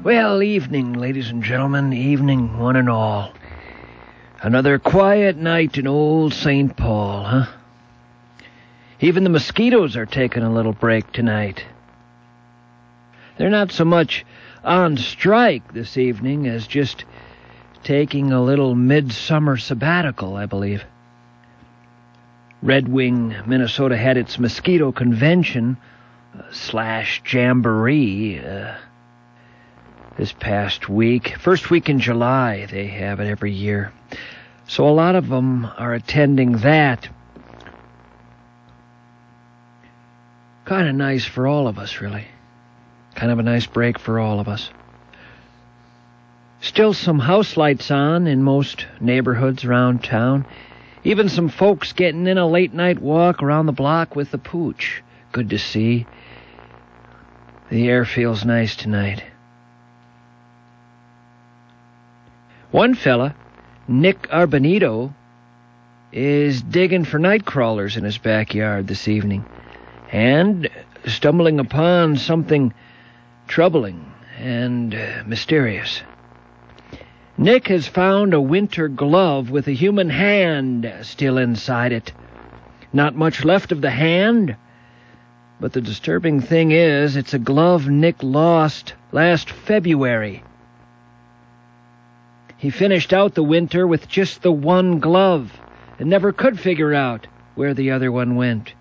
Well, evening, ladies and gentlemen, evening one and all. Another quiet night in old St. Paul, huh? Even the mosquitoes are taking a little break tonight. They're not so much on strike this evening as just taking a little midsummer sabbatical, I believe. Red Wing, Minnesota had its mosquito convention / jamboree this past week. First week in July, they have it every year. So a lot of them are attending that. Kind of nice for all of us, really. Kind of a nice break for all of us. Still some house lights on in most neighborhoods around town. Even some folks getting in a late night walk around the block with the pooch. Good to see. The air feels nice tonight. One fella, Nick Arbanito, is digging for night crawlers in his backyard this evening and stumbling upon something troubling and mysterious. Nick has found a winter glove with a human hand still inside it. Not much left of the hand, but the disturbing thing is it's a glove Nick lost last February. He finished out the winter with just the one glove and never could figure out where the other one went.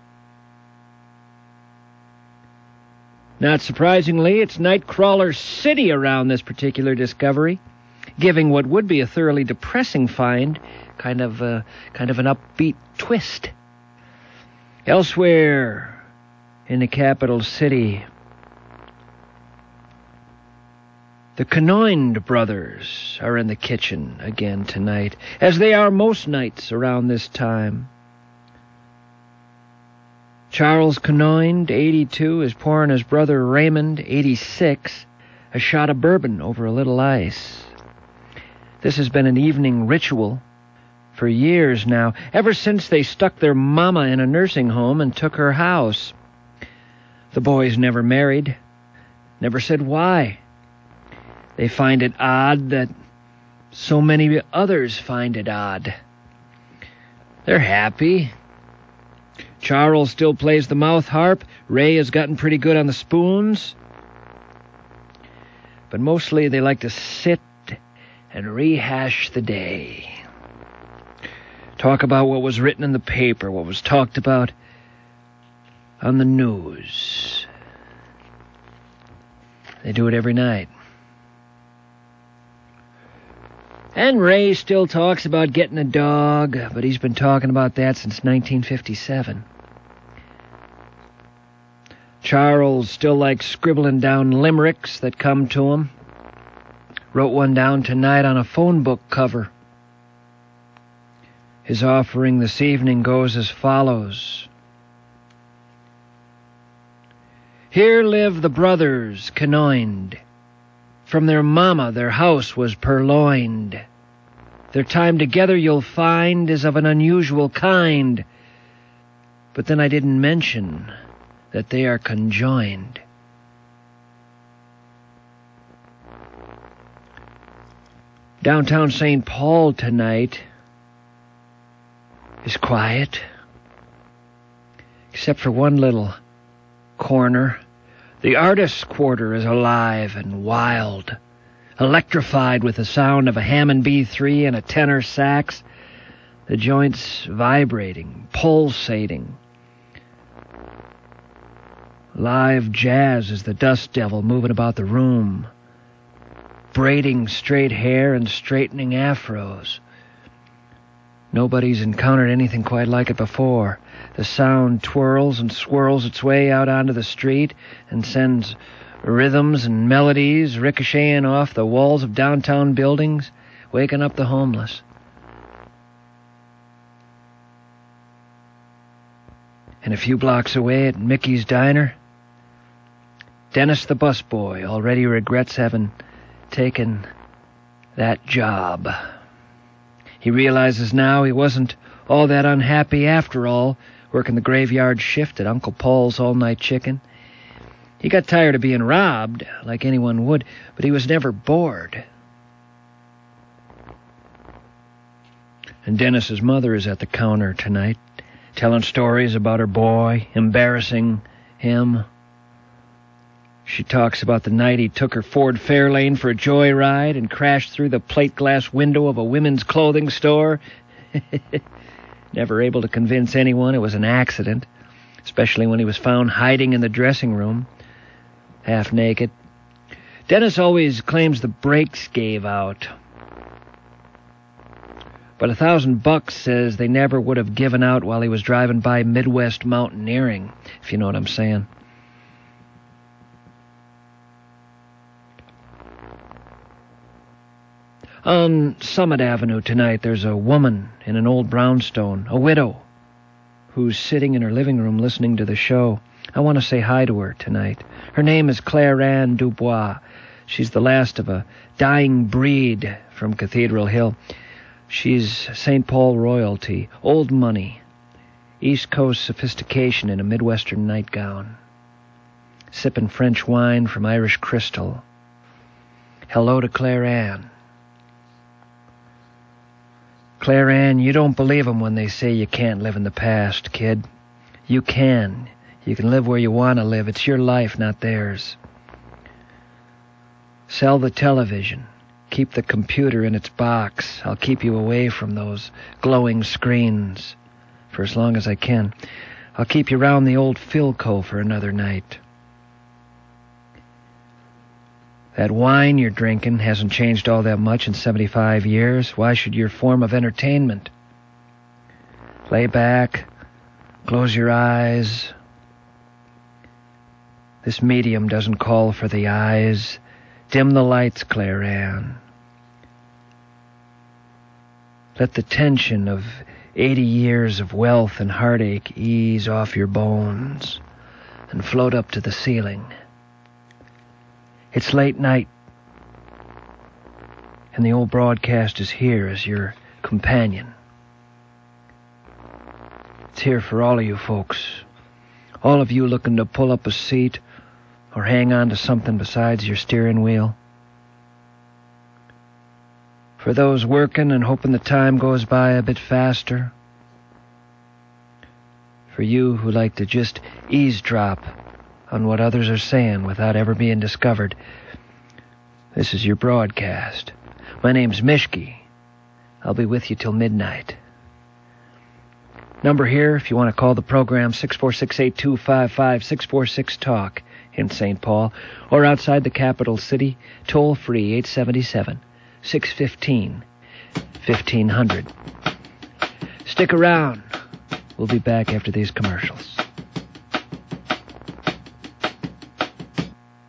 Not surprisingly, it's Nightcrawler City around this particular discovery, giving what would be a thoroughly depressing find kind of an upbeat twist. Elsewhere in the capital city, the Canoind brothers are in the kitchen again tonight, as they are most nights around this time. Charles Canoind, 82, is pouring his brother Raymond, 86, a shot of bourbon over a little ice. This has been an evening ritual for years now, ever since they stuck their mama in a nursing home and took her house. The boys never married, never said why. They find it odd that so many others find it odd. They're happy. Charles still plays the mouth harp. Ray has gotten pretty good on the spoons. But mostly they like to sit and rehash the day. Talk about what was written in the paper, what was talked about on the news. They do it every night. And Ray still talks about getting a dog, but he's been talking about that since 1957. Charles still likes scribbling down limericks that come to him. Wrote one down tonight on a phone book cover. His offering this evening goes as follows. Here live the brothers Canoind. From their mama their house was purloined. Their time together you'll find is of an unusual kind. But then I didn't mention that they are conjoined. Downtown St. Paul tonight is quiet, except for one little corner. The Artists' Quarter is alive and wild, electrified with the sound of a Hammond B3 and a tenor sax, the joints vibrating, pulsating. Live jazz is the dust devil moving about the room, braiding straight hair and straightening afros. Nobody's encountered anything quite like it before. The sound twirls and swirls its way out onto the street and sends rhythms and melodies ricocheting off the walls of downtown buildings, waking up the homeless. And a few blocks away at Mickey's Diner, Dennis the busboy already regrets having taken that job. He realizes now he wasn't all that unhappy after all, working the graveyard shift at Uncle Paul's All-Night Chicken. He got tired of being robbed, like anyone would, but he was never bored. And Dennis's mother is at the counter tonight, telling stories about her boy, embarrassing him. She talks about the night he took her Ford Fairlane for a joyride and crashed through the plate glass window of a women's clothing store. Never able to convince anyone it was an accident, especially when he was found hiding in the dressing room, half naked. Dennis always claims the brakes gave out, but $1,000 says they never would have given out while he was driving by Midwest Mountaineering, if you know what I'm saying. On Summit Avenue tonight, there's a woman in an old brownstone, a widow, who's sitting in her living room listening to the show. I want to say hi to her tonight. Her name is Claire Ann Dubois. She's the last of a dying breed from Cathedral Hill. She's St. Paul royalty, old money, East Coast sophistication in a Midwestern nightgown, sipping French wine from Irish crystal. Hello to Claire Ann. Claire Ann, you don't believe them when they say you can't live in the past, kid. You can. You can live where you want to live. It's your life, not theirs. Sell the television. Keep the computer in its box. I'll keep you away from those glowing screens for as long as I can. I'll keep you round the old Philco for another night. That wine you're drinking hasn't changed all that much in 75 years. Why should your form of entertainment? Lay back, close your eyes. This medium doesn't call for the eyes. Dim the lights, Claire Ann. Let the tension of 80 years of wealth and heartache ease off your bones and float up to the ceiling. It's late night, and the old broadcast is here as your companion. It's here for all of you folks, all of you looking to pull up a seat or hang on to something besides your steering wheel. For those working and hoping the time goes by a bit faster. For you who like to just eavesdrop on what others are saying without ever being discovered. This is your broadcast. My name's Mishki. I'll be with you till midnight. Number here, if you want to call the program, 646-8255-646-TALK in St. Paul, or outside the capital city, toll-free 877-615-1500. Stick around. We'll be back after these commercials.